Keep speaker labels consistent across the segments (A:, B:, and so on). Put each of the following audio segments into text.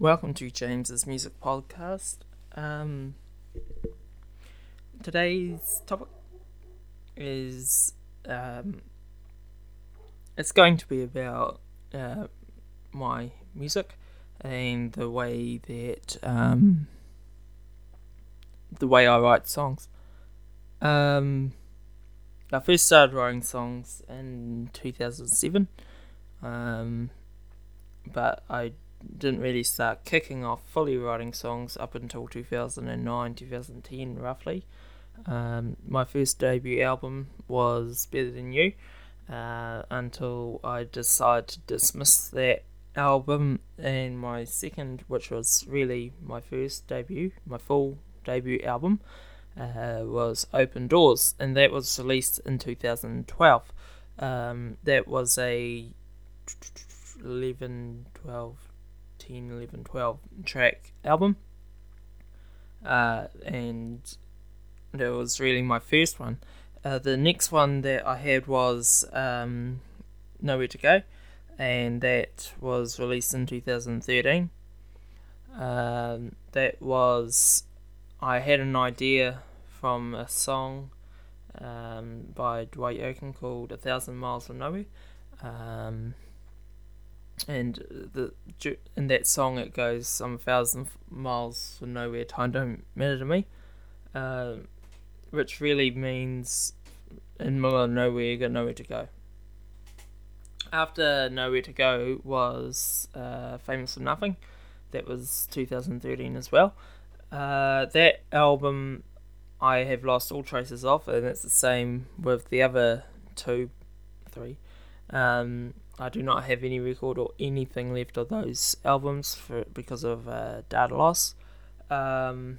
A: Welcome to James's Music Podcast. Today's topic is it's going to be about my music and the way I write songs. I first started writing songs in 2007, but I didn't really start kicking off fully writing songs up until 2009, 2010 roughly. My first debut album was Better Than You, until I decided to dismiss that album, and my second, which was really my first debut, my full debut album, was Open Doors, and that was released in 2012. That was a 11, 12 track album, and that was really my first one. The next one that I had was Nowhere to Go, and that was released in 2013. That was, I had an idea from a song by Dwight Yoakam called 1,000 Miles from Nowhere. And in that song it goes, I'm 1,000 miles from nowhere, time don't matter to me, which really means in the middle of nowhere you got nowhere to go. After Nowhere to Go was Famous for Nothing. That was 2013 as well. That album I have lost all traces of, and it's the same with the other three. I do not have any record or anything left of those albums because of data loss. So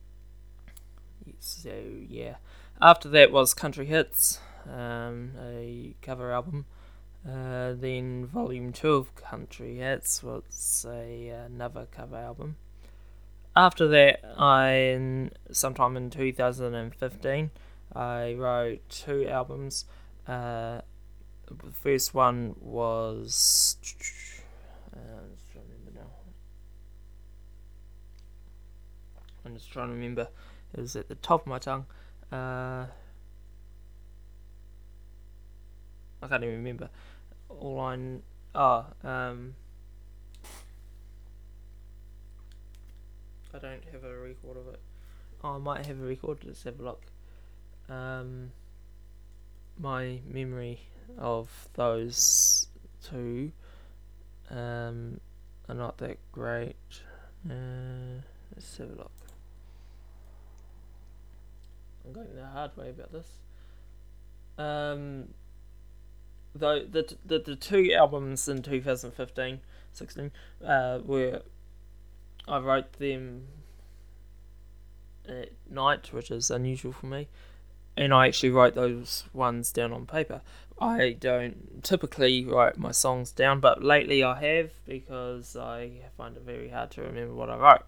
A: yeah. After that was Country Hits, a cover album. Then Volume 2 of Country Hits was another cover album. After that, sometime in 2015, I wrote 2 albums. The first one was I'm just trying to remember. It was at the top of my tongue. I can't even remember. I don't have a record of it. I might have a record. Let's have a look. My memory of those 2 are not that great. Let's have a look. I'm going the hard way about this. Though the 2 albums in 2015-16 were, I wrote them at night, which is unusual for me, and I actually wrote those ones down on paper. I don't typically write my songs down, but lately I have, because I find it very hard to remember what I wrote.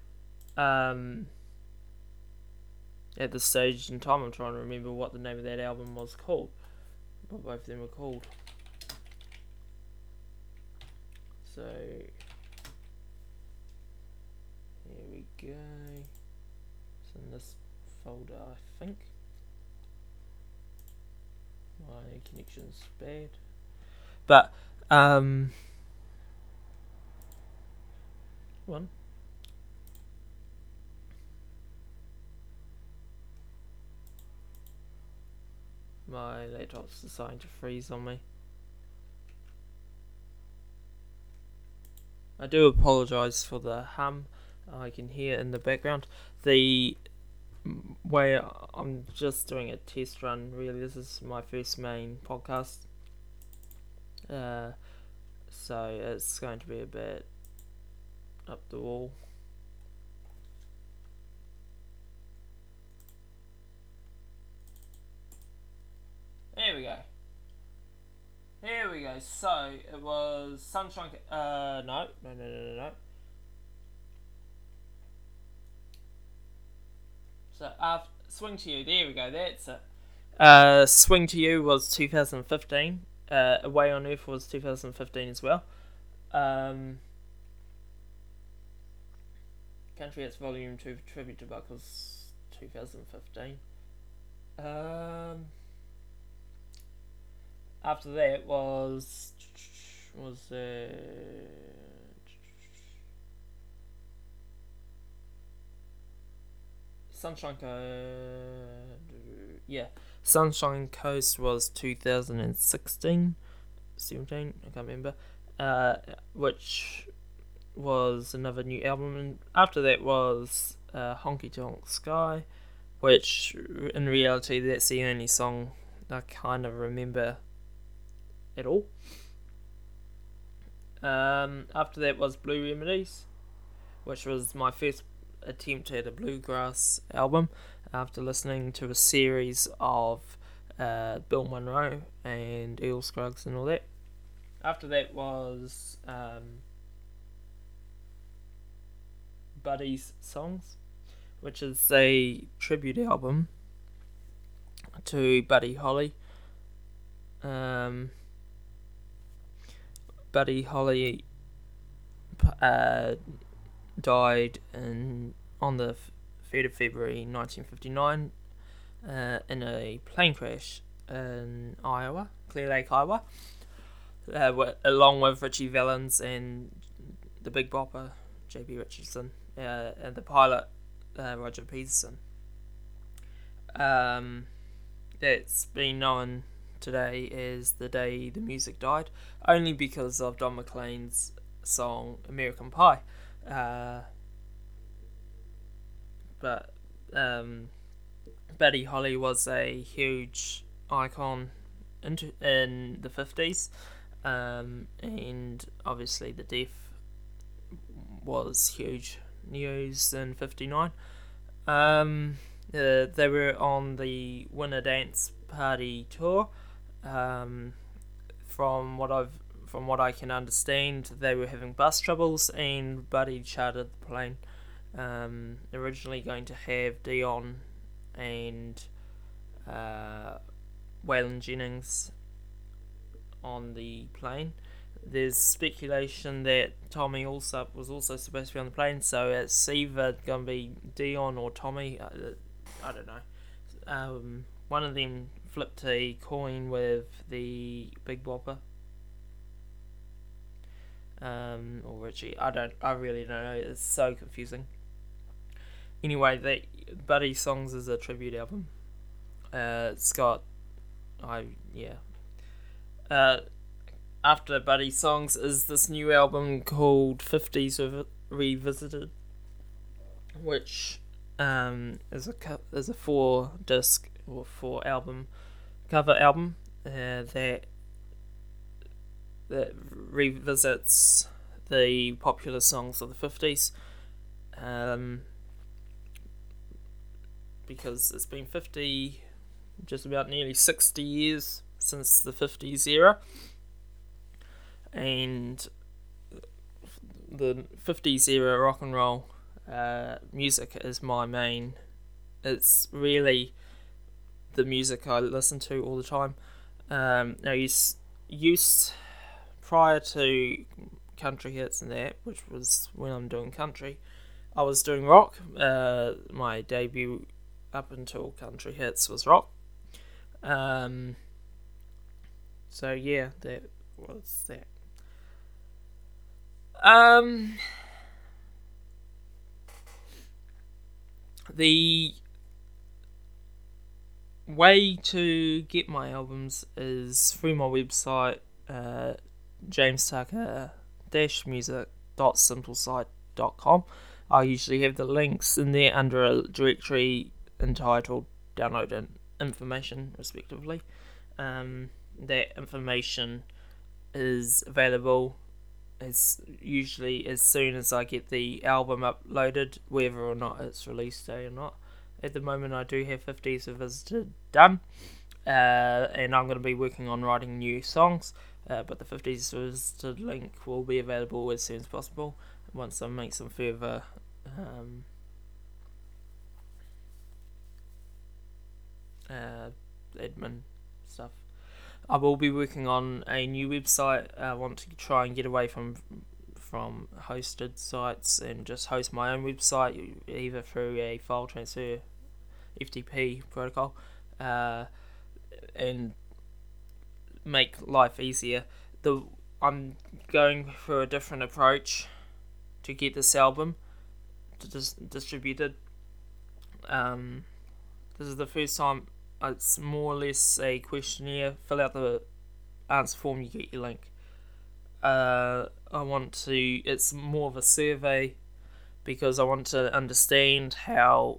A: At this stage in time, I'm trying to remember what the name of that album was called. What both of them were called. So, here we go. It's in this folder, I think. My connection's bad. But, one. My laptop's deciding to freeze on me. I do apologise for the hum I can hear in the background. The way I'm just doing a test run, really. This is my first main podcast. So it's going to be a bit up the wall. Here we go. So it was Sunshine. No. So Swing to You. There we go. That's it. Swing to You was 2015. Away on Earth was 2015 as well. Country Hits Volume 2 Tribute to Buckles 2015. After that was Sunshine Coast. Yeah, Sunshine Coast was 2016, 17. I can't remember. Which was another new album, and after that was Honky Tonk Sky, which in reality that's the only song I kind of remember at all. After that was Blue Remedies, which was my first attempt at a bluegrass album after listening to a series of Bill Monroe and Earl Scruggs and all that. After that was Buddy's Songs, which is a tribute album to Buddy Holly. Buddy Holly died on the 3rd of February 1959 in a plane crash in Iowa, Clear Lake, Iowa, along with Richie Valens and the Big Bopper, J.B. Richardson, and the pilot, Roger Peterson. That's been known today as the day the music died, only because of Don McLean's song American Pie. But Buddy Holly was a huge icon in the 50s, and obviously the death was huge news in 59. They were on the Winter Dance Party tour. From what I can understand, they were having bus troubles, and Buddy chartered the plane. Originally going to have Dion and Waylon Jennings on the plane. There's speculation that Tommy Allsup was also supposed to be on the plane, so it's either going to be Dion or Tommy. I don't know. One of them flipped a coin with the Big Bopper. Or Richie. I really don't know. It's so confusing. Anyway, Buddy Songs is a tribute album. It's got, after Buddy Songs is this new album called 50s Revisited, which is a 4-disc or 4-album cover album that revisits the popular songs of the 50s, because it's been just about nearly 60 years since the 50s era, and the 50s era rock and roll music is my main. It's really the music I listen to all the time. Now, used prior to country hits and that, which was when I'm doing country, I was doing rock. My debut up until country hits was rock. So yeah, that was that. The way to get my albums is through my website, jamestucker-music.simplesite.com. I usually have the links in there under a directory entitled download and information, respectively. That information is available usually as soon as I get the album uploaded, whether or not it's release day or not. At the moment, I do have 50s Revisited done, and I'm going to be working on writing new songs, but the 50s Revisited link will be available as soon as possible once I make some further admin stuff. I will be working on a new website. I want to try and get away from from hosted sites and just host my own website, either through a file transfer FTP protocol, and make life easier. I'm going for a different approach to get this album distributed. This is the first time. It's more or less a questionnaire. Fill out the answer form, you get your link. It's more of a survey because I want to understand how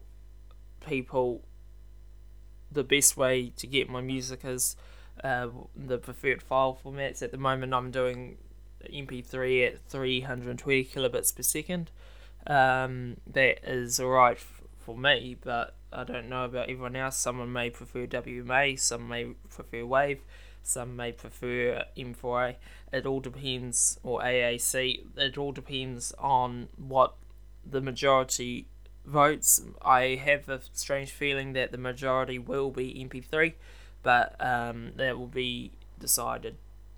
A: the best way to get my music is, the preferred file formats. At the moment, I'm doing MP3 at 320 kilobits per second. That is alright for me, but I don't know about everyone else. Someone may prefer WMA, some may prefer WAV, some may prefer M4A. It all depends, or AAC. It all depends on what the majority votes. I have a strange feeling that the majority will be MP3, but that will be decided.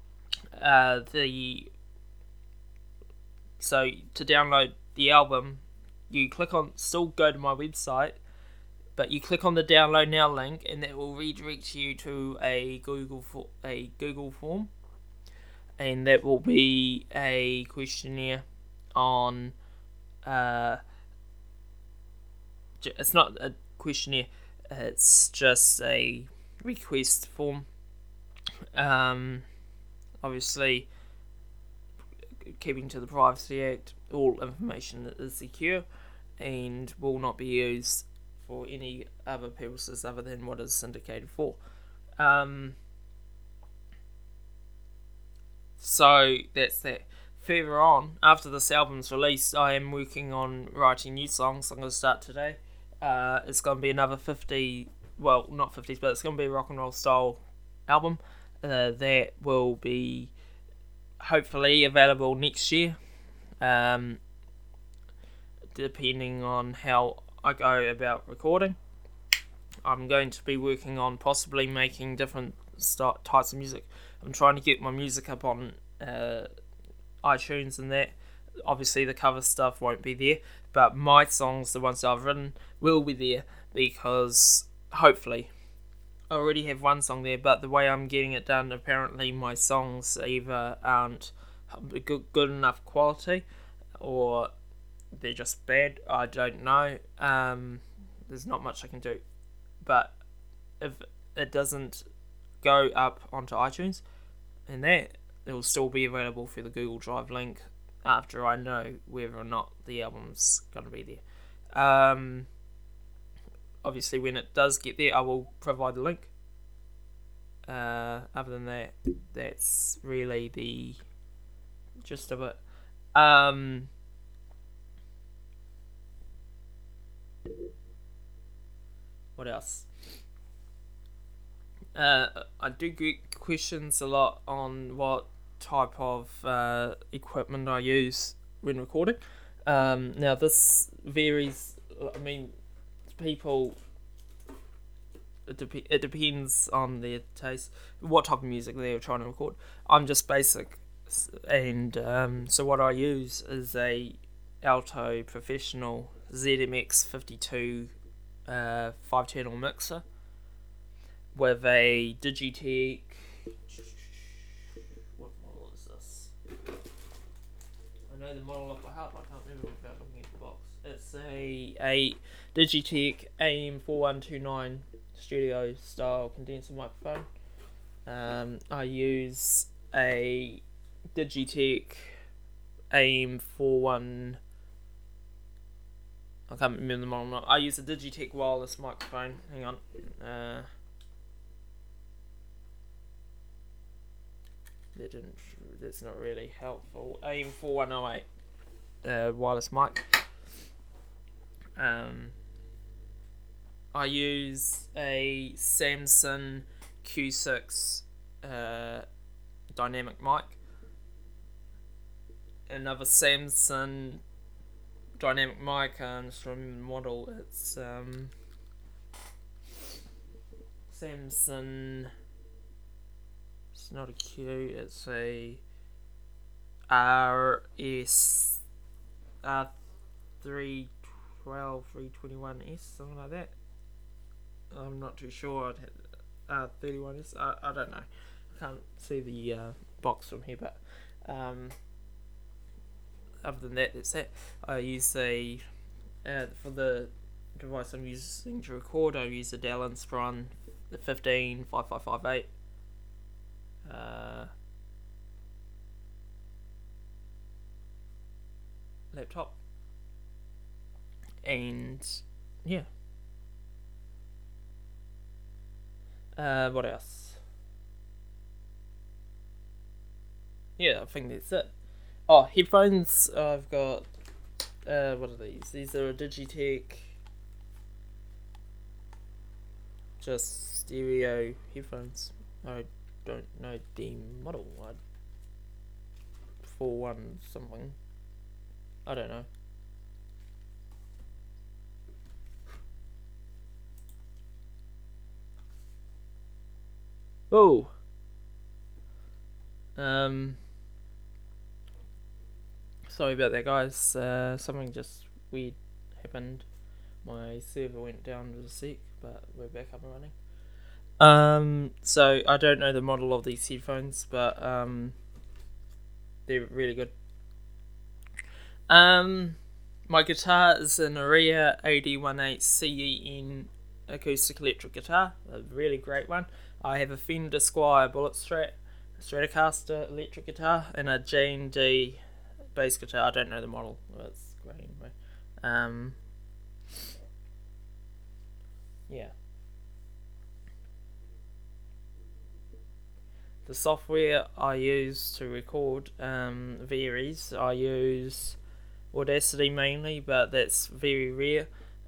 A: So to download the album, you still go to my website, but you click on the download now link, and that will redirect you to a Google form, and that will be a questionnaire on. It's not a questionnaire; it's just a request form. Obviously, keeping to the Privacy Act, all information is secure and will not be used for any other purposes other than what is indicated for. So that's that. Further on, after this album's released, I am working on writing new songs. I'm going to start today. It's going to be another 50, well, not 50s, but it's going to be a rock and roll style album. That will be hopefully available next year, depending on how I go about recording. I'm going to be working on possibly making different types of music. I'm trying to get my music up on iTunes and that. Obviously the cover stuff won't be there, but my songs, the ones that I've written, will be there, because hopefully I already have one song there, but the way I'm getting it done, apparently my songs either aren't good enough quality, or they're just bad. I don't know. There's not much I can do. But if it doesn't go up onto iTunes, and that, it will still be available through the Google Drive link after I know whether or not the album's going to be there. Obviously, when it does get there, I will provide the link. Other than that, that's really the gist of it. What else? I do get questions a lot on what type of equipment I use when recording. Now this varies. I mean, people. It depends on their taste, what type of music they're trying to record. I'm just basic, and so what I use is a Alto Professional ZMX 52 5-channel mixer with a Digitech. What model is this? I know the model off by heart, but I can't remember without looking at the box. It's a Digitech AM4129 studio style condenser microphone. I use a Digitech AM41. I can't remember the model. I use a Digitech wireless microphone. Hang on. That's not really helpful. AM4108 wireless mic. I use a Samson Q6 dynamic mic. Another Samson dynamic mic, and just remember the model. It's Samson. It's not a Q. It's a RS R312, 321S, something like that. I'm not too sure. I'd had R31S. I don't know. I can't see the box from here, but other than that, that's it. I use for the device I'm using to record, I use the Dell Inspiron, the 155558. Laptop, and yeah. What else? Yeah, I think that's it. Oh, headphones. I've got. What are these? These are a Digitech. Just stereo headphones. I don't know the model. 41 something. I don't know. Oh. Sorry about that, guys. Something just weird happened. My server went down for a sec, but we're back up and running. So I don't know the model of these headphones, but they're really good. My guitar is an Aria AD18 CEN acoustic electric guitar, a really great one. I have a Fender Squier Bullet Strat, a Stratocaster electric guitar, and a J&D bass guitar. I don't know the model. Well, it's great anyway. Yeah. The software I use to record varies. I use Audacity mainly, but that's very rare.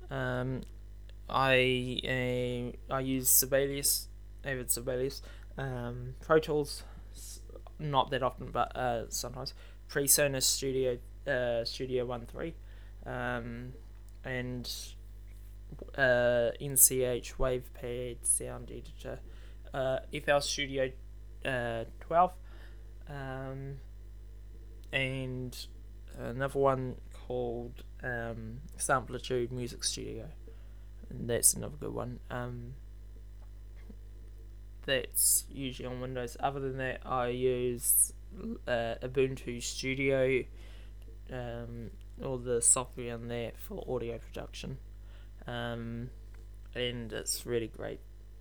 A: I use Sibelius, Avid Sibelius, Pro Tools, not that often, but sometimes. PreSonus Studio 1.3, and NCH WavePad Sound Editor, FL Studio 12, and another one called Samplitude Music Studio, and that's another good one. That's usually on Windows. Other than that, I use Ubuntu Studio, all the software on there for audio production, and it's really great.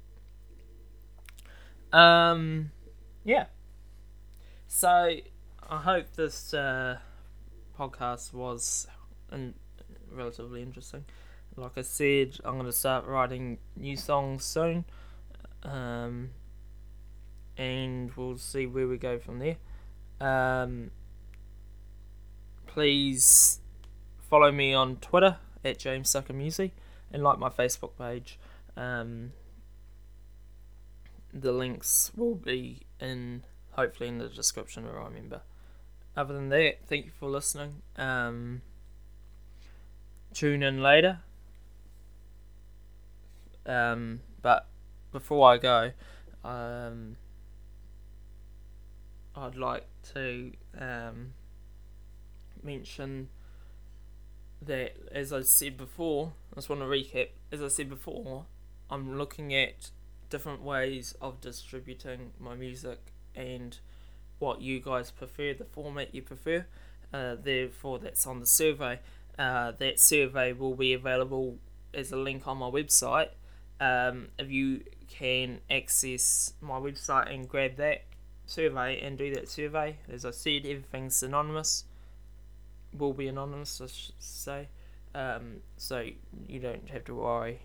A: Yeah. So I hope this podcast was relatively interesting. Like I said, I'm going to start writing new songs soon, and we'll see where we go from there. Please follow me on Twitter at James Sucker Music, and like my Facebook page. The links will be hopefully in the description, or I remember. Other than that, thank you for listening. Tune in later. But before I go, I'd like to mention that, as I said before, I just want to recap. As I said before, I'm looking at different ways of distributing my music and what you guys prefer, the format you prefer. Therefore, that's on the survey. That survey will be available as a link on my website. If you can access my website and grab that survey and do that survey, as I said, everything's anonymous. Will be anonymous, I should say. So you don't have to worry.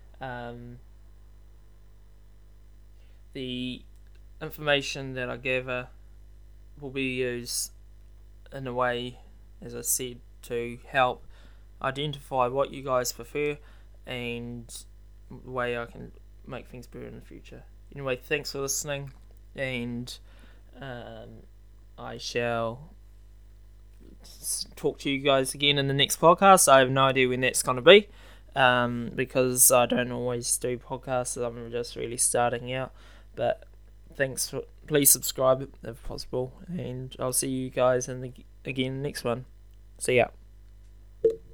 A: The information that I gather will be used in a way, as I said, to help identify what you guys prefer and the way I can make things better in the future. Anyway, thanks for listening, and I shall talk to you guys again in the next podcast. I have no idea when that's going to be, because I don't always do podcasts. I'm just really starting out, but thanks for, please subscribe if possible, and I'll see you guys again next one. See ya.